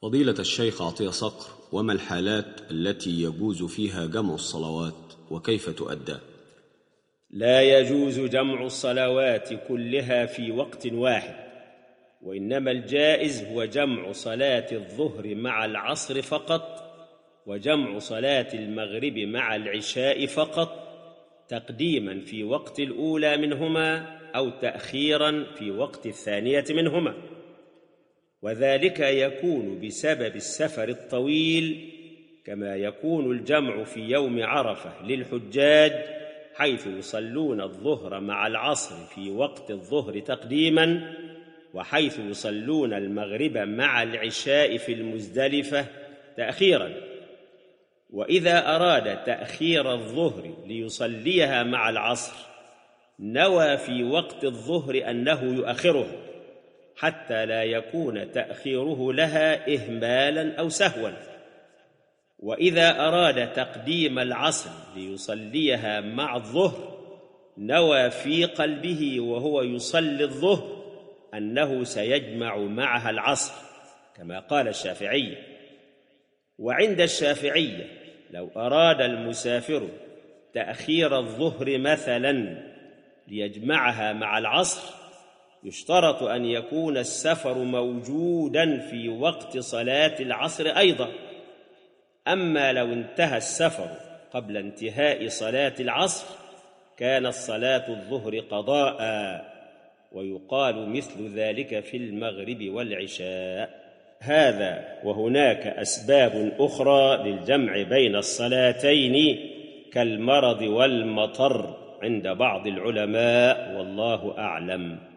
فضيلة الشيخ عطية صقر، وما الحالات التي يجوز فيها جمع الصلوات وكيف تؤدى؟ لا يجوز جمع الصلوات كلها في وقت واحد، وإنما الجائز هو جمع صلاة الظهر مع العصر فقط، وجمع صلاة المغرب مع العشاء فقط، تقديما في وقت الأولى منهما أو تأخيرا في وقت الثانية منهما. وذلك يكون بسبب السفر الطويل، كما يكون الجمع في يوم عرفة للحجاج، حيث يصلون الظهر مع العصر في وقت الظهر تقديما، وحيث يصلون المغرب مع العشاء في المزدلفة تأخيرا. وإذا أراد تأخير الظهر ليصليها مع العصر، نوى في وقت الظهر أنه يؤخره حتى لا يكون تأخيره لها إهمالا أو سهوا. وإذا أراد تقديم العصر ليصليها مع الظهر، نوى في قلبه وهو يصلي الظهر أنه سيجمع معها العصر، كما قال الشافعي. وعند الشافعية لو أراد المسافر تأخير الظهر مثلا ليجمعها مع العصر، يشترط أن يكون السفر موجودا في وقت صلاة العصر أيضا. أما لو انتهى السفر قبل انتهاء صلاة العصر، كانت صلاة الظهر قضاء، ويقال مثل ذلك في المغرب والعشاء. هذا وهناك أسباب أخرى للجمع بين الصلاتين كالمرض والمطر عند بعض العلماء، والله أعلم.